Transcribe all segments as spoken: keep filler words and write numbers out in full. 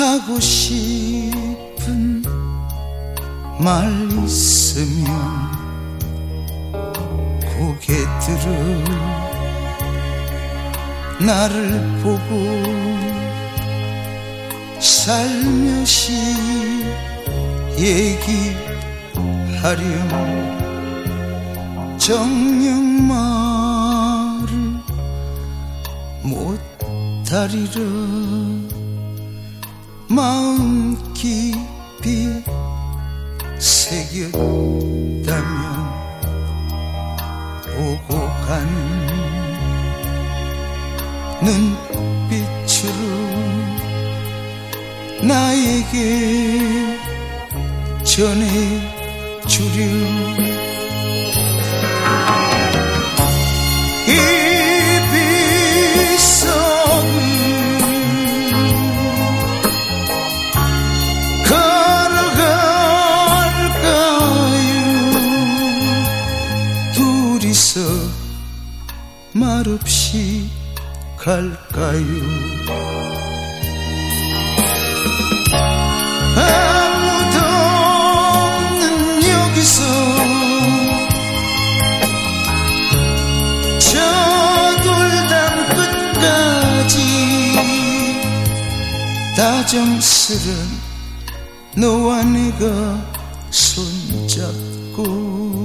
하고 싶은 말 있으면 고개 들어 나를 보고 살며시 얘기하렴. 정녕 말을 못하리라. 마음 깊이 새겼다면 오고 가는 눈빛으로 나에게 전해주렴. 이 빗속을 걸어갈까요? 둘이서 말없이 갈까요? 아무도 없는 여기서 저 돌담 끝까지 다정스런 너와 내가 손잡고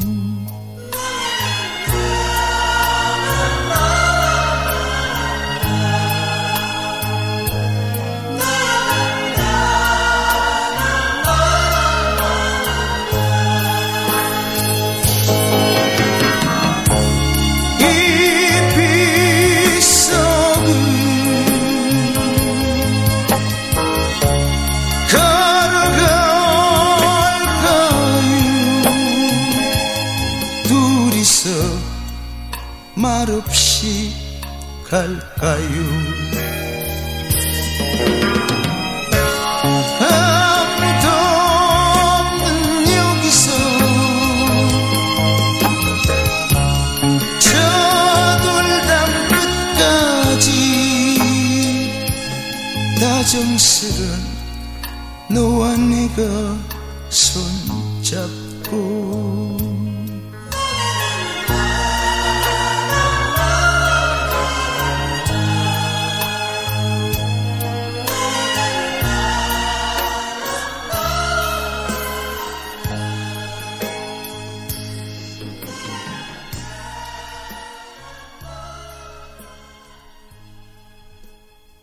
말없이 갈까요? 아무도 없는 여기서 저 돌담 끝까지 다정스런 너와 내가 손잡고